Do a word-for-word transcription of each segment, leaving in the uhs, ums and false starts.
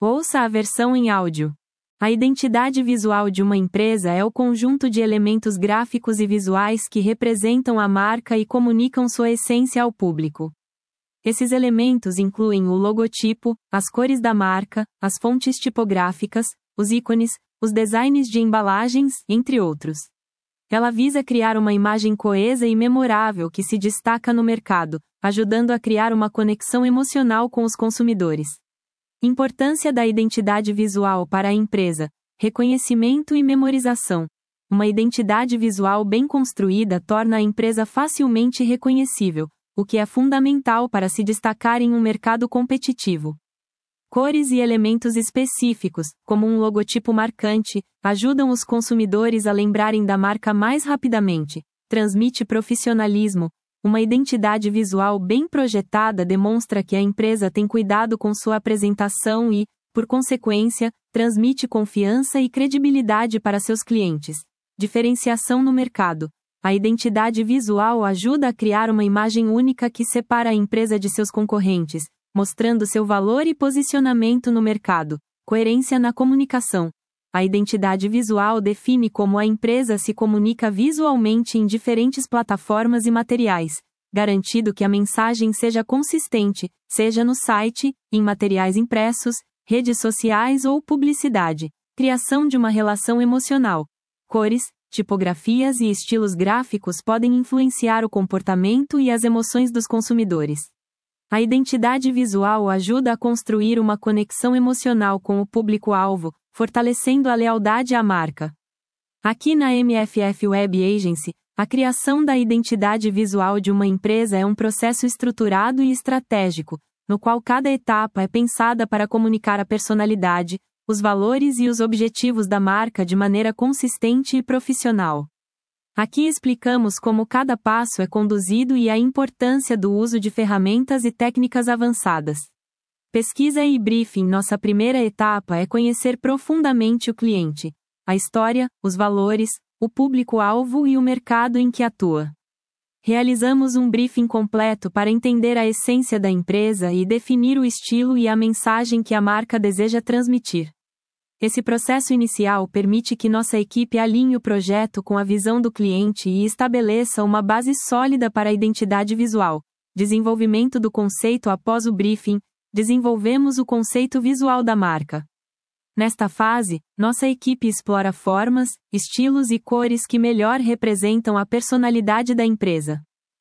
Ouça a versão em áudio. A identidade visual de uma empresa é o conjunto de elementos gráficos e visuais que representam a marca e comunicam sua essência ao público. Esses elementos incluem o logotipo, as cores da marca, as fontes tipográficas, os ícones, os designs de embalagens, entre outros. Ela visa criar uma imagem coesa e memorável que se destaca no mercado, ajudando a criar uma conexão emocional com os consumidores. Importância da identidade visual para a empresa: reconhecimento e memorização. Uma identidade visual bem construída torna a empresa facilmente reconhecível, o que é fundamental para se destacar em um mercado competitivo. Cores e elementos específicos, como um logotipo marcante, ajudam os consumidores a lembrarem da marca mais rapidamente. Transmite profissionalismo. Uma identidade visual bem projetada demonstra que a empresa tem cuidado com sua apresentação e, por consequência, transmite confiança e credibilidade para seus clientes. Diferenciação no mercado. A identidade visual ajuda a criar uma imagem única que separa a empresa de seus concorrentes, mostrando seu valor e posicionamento no mercado. Coerência na comunicação. A identidade visual define como a empresa se comunica visualmente em diferentes plataformas e materiais, garantindo que a mensagem seja consistente, seja no site, em materiais impressos, redes sociais ou publicidade. Criação de uma relação emocional. Cores, tipografias e estilos gráficos podem influenciar o comportamento e as emoções dos consumidores. A identidade visual ajuda a construir uma conexão emocional com o público-alvo, fortalecendo a lealdade à marca. Aqui na M F F Web Agency, a criação da identidade visual de uma empresa é um processo estruturado e estratégico, no qual cada etapa é pensada para comunicar a personalidade, os valores e os objetivos da marca de maneira consistente e profissional. Aqui explicamos como cada passo é conduzido e a importância do uso de ferramentas e técnicas avançadas. Pesquisa e briefing. Nossa primeira etapa é conhecer profundamente o cliente, a história, os valores, o público-alvo e o mercado em que atua. Realizamos um briefing completo para entender a essência da empresa e definir o estilo e a mensagem que a marca deseja transmitir. Esse processo inicial permite que nossa equipe alinhe o projeto com a visão do cliente e estabeleça uma base sólida para a identidade visual. Desenvolvimento do conceito. Após o briefing, desenvolvemos o conceito visual da marca. Nesta fase, nossa equipe explora formas, estilos e cores que melhor representam a personalidade da empresa.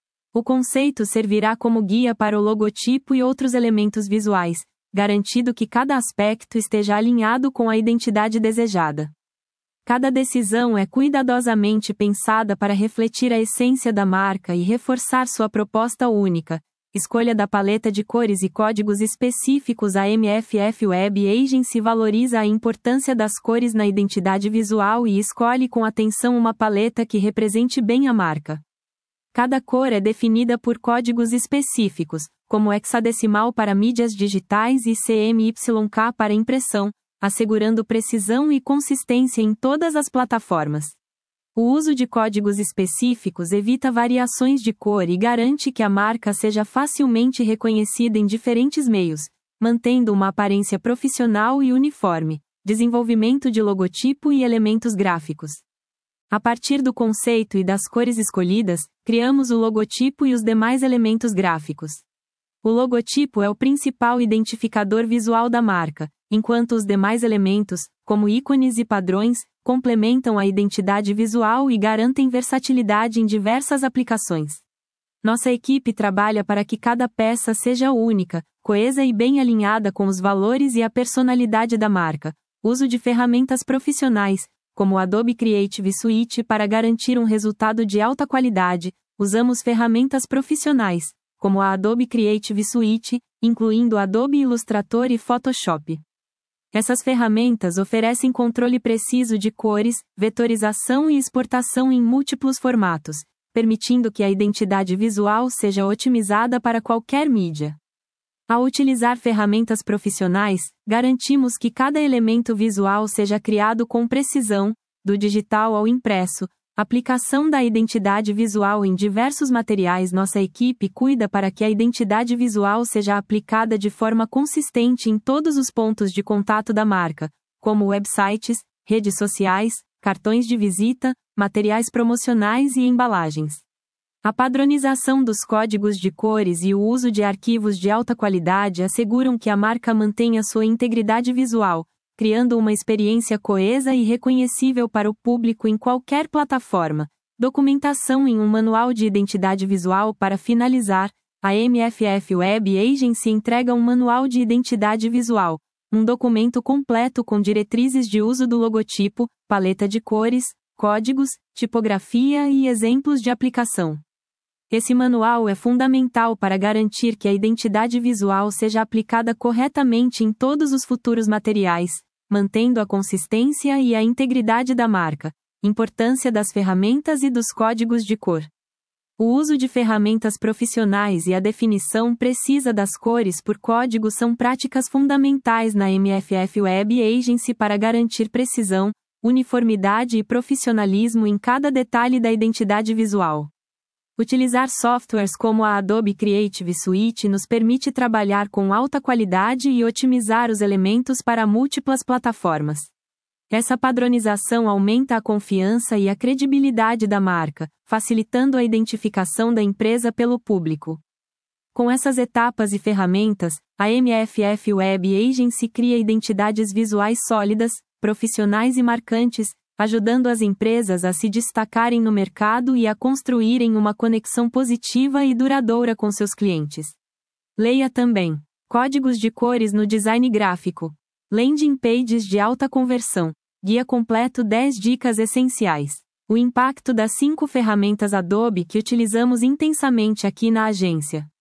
O conceito servirá como guia para o logotipo e outros elementos visuais, garantindo que cada aspecto esteja alinhado com a identidade desejada. Cada decisão é cuidadosamente pensada para refletir a essência da marca e reforçar sua proposta única. Escolha da paleta de cores e códigos específicos. A M F F Web Agency valoriza a importância das cores na identidade visual e escolhe com atenção uma paleta que represente bem a marca. Cada cor é definida por códigos específicos, como hexadecimal para mídias digitais e C M Y K para impressão, assegurando precisão e consistência em todas as plataformas. O uso de códigos específicos evita variações de cor e garante que a marca seja facilmente reconhecida em diferentes meios, mantendo uma aparência profissional e uniforme. Desenvolvimento de logotipo e elementos gráficos. A partir do conceito e das cores escolhidas, criamos o logotipo e os demais elementos gráficos. O logotipo é o principal identificador visual da marca, enquanto os demais elementos, como ícones e padrões, complementam a identidade visual e garantem versatilidade em diversas aplicações. Nossa equipe trabalha para que cada peça seja única, coesa e bem alinhada com os valores e a personalidade da marca. Uso de ferramentas profissionais, como o Adobe Creative Suite para garantir um resultado de alta qualidade. Usamos ferramentas profissionais, como a Adobe Creative Suite, incluindo Adobe Illustrator e Photoshop. Essas ferramentas oferecem controle preciso de cores, vetorização e exportação em múltiplos formatos, permitindo que a identidade visual seja otimizada para qualquer mídia. Ao utilizar ferramentas profissionais, garantimos que cada elemento visual seja criado com precisão, do digital ao impresso, Aplicação da identidade visual em diversos materiais. Nossa equipe cuida para que a identidade visual seja aplicada de forma consistente em todos os pontos de contato da marca, como websites, redes sociais, cartões de visita, materiais promocionais e embalagens. A padronização dos códigos de cores e o uso de arquivos de alta qualidade asseguram que a marca mantenha sua integridade visual, criando uma experiência coesa e reconhecível para o público em qualquer plataforma. Documentação em um manual de identidade visual. Para finalizar, a M F F Web Agency entrega um manual de identidade visual, um documento completo com diretrizes de uso do logotipo, paleta de cores, códigos, tipografia e exemplos de aplicação. Esse manual é fundamental para garantir que a identidade visual seja aplicada corretamente em todos os futuros materiais, mantendo a consistência e a integridade da marca. Importância das ferramentas e dos códigos de cor. O uso de ferramentas profissionais e a definição precisa das cores por código são práticas fundamentais na M F F Web Agency para garantir precisão, uniformidade e profissionalismo em cada detalhe da identidade visual. Utilizar softwares como a Adobe Creative Suite nos permite trabalhar com alta qualidade e otimizar os elementos para múltiplas plataformas. Essa padronização aumenta a confiança e a credibilidade da marca, facilitando a identificação da empresa pelo público. Com essas etapas e ferramentas, a M F F Web Agency cria identidades visuais sólidas, profissionais e marcantes, ajudando as empresas a se destacarem no mercado e a construírem uma conexão positiva e duradoura com seus clientes. Leia também: códigos de cores no design gráfico, landing pages de alta conversão, guia completo dez dicas essenciais. O impacto das cinco ferramentas Adobe que utilizamos intensamente aqui na agência.